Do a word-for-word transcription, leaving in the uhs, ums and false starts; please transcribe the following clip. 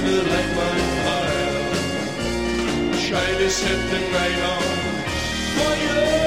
feel like my fire. Try to set the night on fire.